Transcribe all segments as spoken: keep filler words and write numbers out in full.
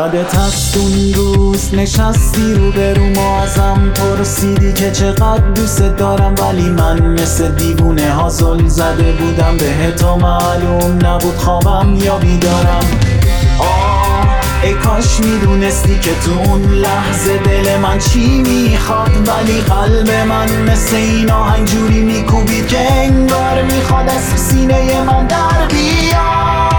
یادت هست اون روز نشستی رو به رو ما، ازم پرسیدی که چقدر دوست دارم، ولی من مثل دیوونه ها زل زده بودم بهت و معلوم نبود خوابم یا بیدارم. آه ای کاش میدونستی که تو اون لحظه دل من چی میخواد، ولی قلب من مثل این آهنگ جوری میکوبید که انگار میخواد از سینه من در بیاد.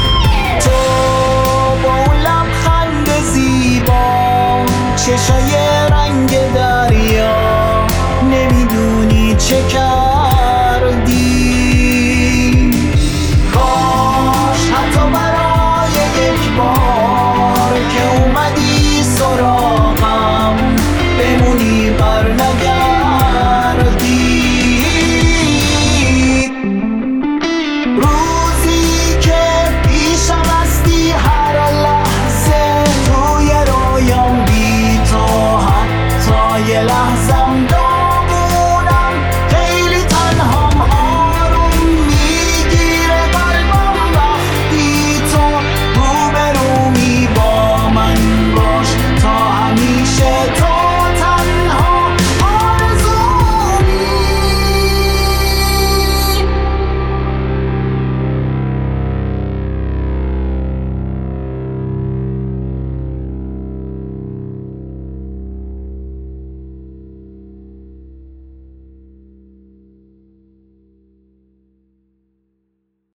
چشای